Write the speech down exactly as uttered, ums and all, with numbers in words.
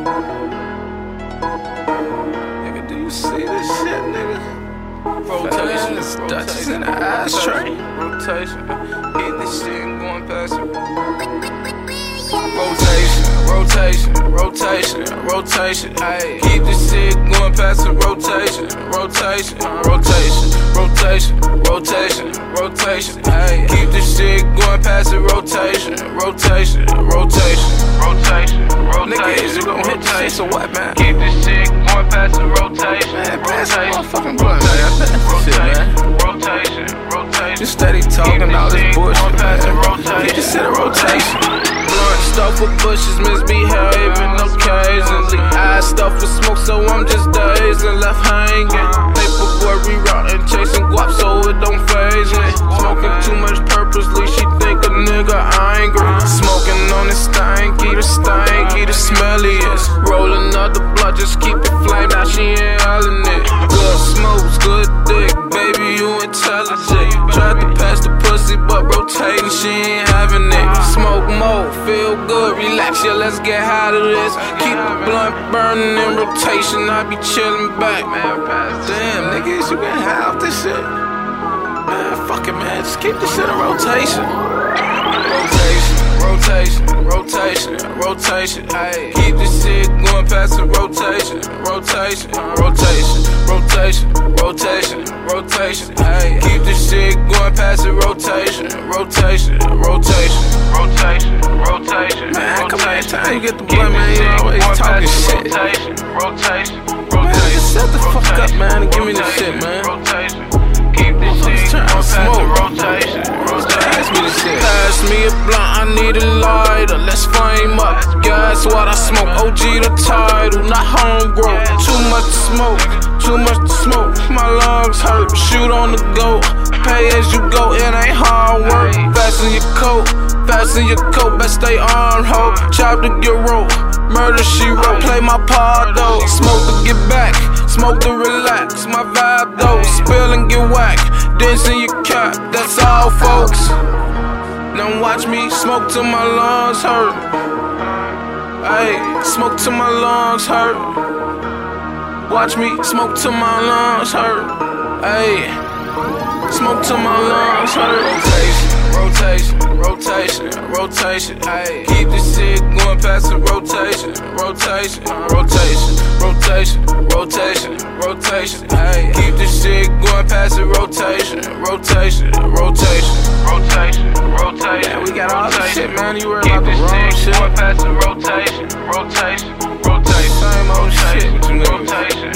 Nigga, do you see this shit, nigga? Rotation, rotation, Dutchess in the ashtray. Rotation, hit this shit and going past it. Rotation, rotation, rotation, rotation. Ayy, keep this shit going past the rotation, rotation, rotation, rotation, rotation, rotation. Ayy, keep this shit going past the rotation, rotation, rotation, rotation, rotation. Nigga, is you gon' hit this shit, so what, man? Keep this shit going past the rotation, Man, pass the rotation, motherfucking blunt, man. That's that shit, man. rotation, rotation. You steady talking all this bullshit, man. Get this shit in rotation. Blunt stuff with bushes, misbehaving occasionally. I stuff with smoke, so I'm just dazed and left hanging. Paperboy rerouting, chasing guap, so it don't faze me. Smoking too much purposely, she think a nigga angry. Smoking on the stanky, the stanky, the smelliest. Rolling up the blood, just keep it flame, now she ain't hellin' it. Good smokes, good dick, baby, you intelligent. Tried to pass the pussy, but rotating, she ain't having it. Smoke more, feel good, relax, yeah, let's get high to this. Keep the blunt burning in rotation, I be chillin' back. Damn, niggas, you been high off this shit? Man, fuck it, man. Just keep this shit in rotation. Rotation, rotation, rotation, rotation. Ayy, keep this shit going past the rotation, rotation, rotation, rotation, rotation, rotation. Ayy, keep this shit going past the rotation, rotation, rotation, rotation, rotation. Man, come on, time you get the blunt, man, you always talking shit. Rotation, rotation, Man, rotation. just shut the fuck up, man, and give me this shit, man. Rotation, keep this shit trying to going past the smoke. rotation, rotation. Pass me this shit. Pass me a blunt, I need a lighter, let's flame up. Guess what I smoke, O G the title, not homegrown. Too much to smoke, too much to smoke, my lungs hurt. Shoot on the go, pay as you go, it ain't hard work. Fasten your coat, fasten your coat, best stay armed, ho. Chop to get rope, murder she wrote. Play my part though, smoke to get back, smoke to relax. My vibe though, spill and get whacked. Dance in your cap, that's all folks. Now watch me smoke till my lungs hurt. Ayy, smoke till my lungs hurt. Watch me smoke till my lungs hurt. Ayy, smoke till my lungs hurt. Rotation, rotation, rotation, rotation. Ayy, keep this shit going past the rotation, rotation, rotation, rotation, rotation, rotation. Ayy, keep this shit going past the rotation, rotation, rotation, rotation, rotation. Yeah, we got all this shit, man. You worry Keep about the this wrong shit shit. going past the rotation, rotation, rotation. Same old shit with you niggas. Rotation.